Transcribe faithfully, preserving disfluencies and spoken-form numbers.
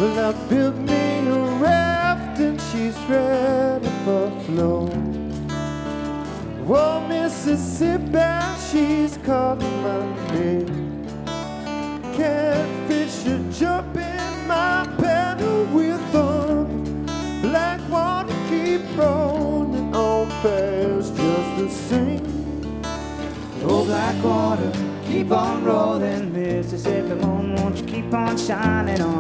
Well, I built me a raft and she's ready for flow. Whoa, Mississippi, she's calling my name. Catfish are jumping my paddle with them. Black water keep rolling on past just the same. Oh, black water, keep on rolling, Mississippi moon, won't you keep on shining on